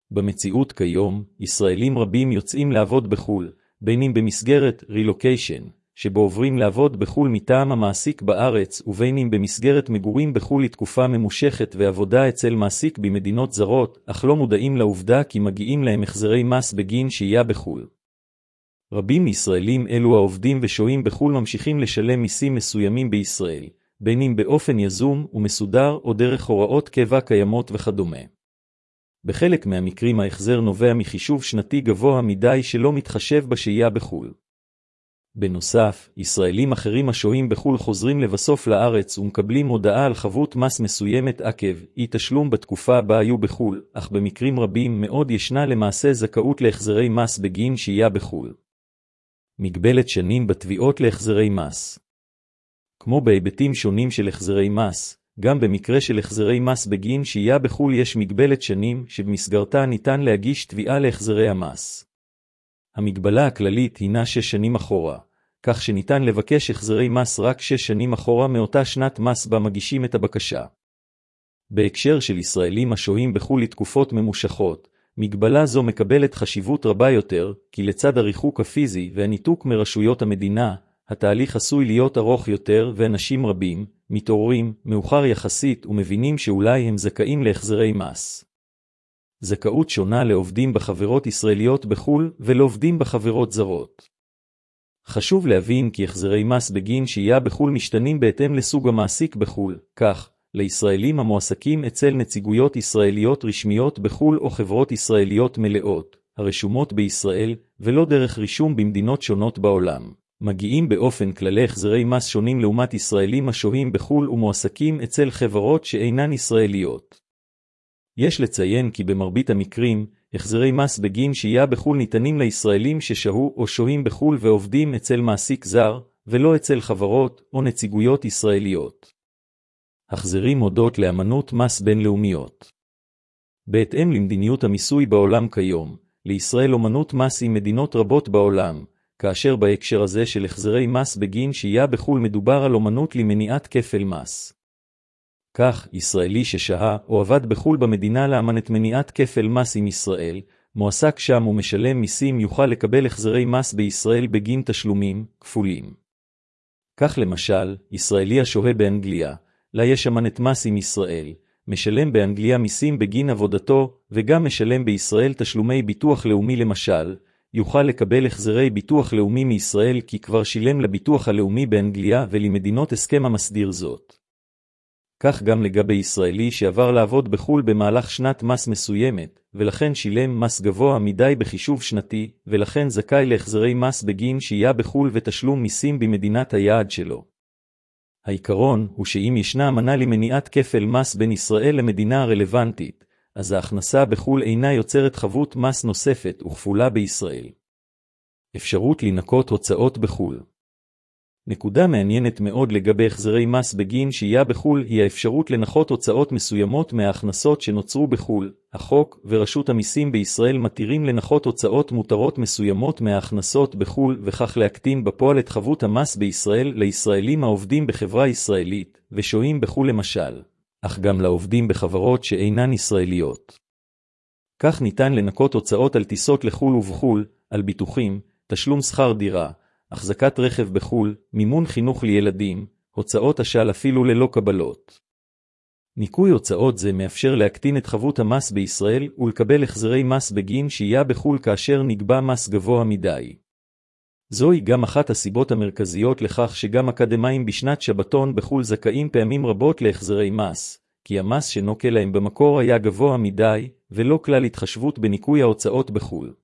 במציאות כיום, ישראלים רבים יוצאים לעבוד בחול, בין אם במסגרת רילוקיישן, שבו עוברים לעבוד בחול מטעם המעסיק בארץ, ובין אם במסגרת מגורים בחול לתקופה ממושכת ועבודה אצל מעסיק במדינות זרות, אך לא מודעים לעובדה כי מגיעים להם החזרי מס בגין שהייה בחול. רבים מישראלים אלו העובדים ושוהים בחול ממשיכים לשלם מיסים מסוימים בישראל, בין אם באופן יזום ומסודר או דרך הוראות קבע קיימות וכדומה. בחלק מהמקרים ההחזר נובע מחישוב שנתי גבוה מדי שלא מתחשב בשהייה בחול. בנוסף, ישראלים אחרים השוהים בחול חוזרים לבסוף לארץ ומקבלים הודעה על חבות מס מסוימת עקב אי תשלום בתקופה בה היו בחול, אך במקרים רבים מאוד ישנה למעשה זכאות להחזרי מס בגין שהייה בחול. מגבלת שנים בתביעות להחזרי מס. כמו בהיבטים שונים של החזרי מס, גם במקרה של החזרי מס בגין שהייה בחול יש מגבלת שנים שבמסגרתה ניתן להגיש תביעה להחזרי המס. המגבלה הכללית הינה 6 שנים אחורה, כך שניתן לבקש החזרי מס רק 6 שנים אחורה מאותה שנת מס בה מגישים את הבקשה. בהקשר של ישראלים השוהים בחול לתקופות ממושכות, מגבלה זו מקבלת חשיבות רבה יותר, כי לצד הריחוק הפיזי והניתוק מרשויות המדינה, התהליך עשוי להיות ארוך יותר ואנשים רבים מתעוררים מאוחר יחסית ומבינים שאולי הם זכאים להחזרי מס. זכאות שונה לעובדים בחברות ישראליות בחול ולעובדים בחברות זרות. חשוב להבין כי החזרי מס בגין שהייה בחול משתנים בהתאם לסוג המעסיק בחול, כך, לישראלים המועסקים אצל נציגויות ישראליות רשמיות בחול או חברות ישראליות מלאות, הרשומות בישראל, ולא דרך רישום במדינות שונות בעולם. מגיעים באופן כללי החזרי מס שונים לעומת ישראלים השוהים בחול ומועסקים אצל חברות שאינן ישראליות. יש לציין כי במרבית המקרים, החזרי מס בגין שהייה בחול ניתנים לישראלים ששהו או שוהים בחול ועובדים אצל מעסיק זר, ולא אצל חברות או נציגויות ישראליות. החזרים הודות לאמנות מס בינלאומיות. בהתאם למדיניות המיסוי בעולם כיום, לישראל אמנות מס עם מדינות רבות בעולם, כאשר בהקשר הזה של החזרי מס בגין שהייה בחול מדובר על אמנות למניעת כפל מס. כך, ישראלי ששהה או עבד בחול במדינה לאמנת מניעת כפל מס עם ישראל, מועסק שם ומשלם מיסים יוכל לקבל החזרי מס בישראל בגין תשלומים כפולים. כך למשל, ישראלי השוהה באנגליה, לה יש אמנת מס עם ישראל, משלם באנגליה מיסים בגין עבודתו וגם משלם בישראל תשלומי ביטוח לאומי למשל, יוכל לקבל החזרי ביטוח לאומי מישראל כי כבר שילם לביטוח הלאומי באנגליה ולמדינות הסכם המסדיר זאת. כך גם לגבי ישראלי שעבר לעבוד בחול במהלך שנת מס מסוימת, ולכן שילם מס גבוה מדי בחישוב שנתי, ולכן זכאי להחזרי מס בגין שהייה בחול ותשלום מיסים במדינת היעד שלו. העיקרון הוא שאם ישנה אמנה למניעת כפל מס בין ישראל למדינה הרלוונטית, אז ההכנסה בחול אינה יוצרת חבות מס נוספת וכפולה בישראל. אפשרות לנקות הוצאות בחול. נקודה מעניינת מאוד לגבי החזרי מס בגין שהייה בחול היא האפשרות לנחות הוצאות מסוימות מההכנסות שנוצרו בחול. החוק ורשות המיסים בישראל מתירים לנחות הוצאות מותרות מסוימות מההכנסות בחול וכך להקטין בפועל את חבות המס בישראל לישראלים העובדים בחברה ישראלית ושוהים בחול למשל, אך גם לעובדים בחברות שאינן ישראליות. כך ניתן לנקות הוצאות על טיסות לחול ובחול, על ביטוחים, תשלום שכר דירה, החזקת רכב בחול, מימון חינוך לילדים, הוצאות אשל אפילו ללא קבלות. ניכוי הוצאות זה מאפשר להקטין את חבות המס בישראל ולקבל החזרי מס בגין שהייה בחול כאשר נקבע מס גבוה מדי. זוהי גם אחת הסיבות המרכזיות לכך שגם אקדמאים בשנת שבתון בחול זכאים פעמים רבות להחזרי מס, כי המס שנוקל להם במקור היה גבוה מדי ולא כלל התחשבות בניכוי ההוצאות בחול.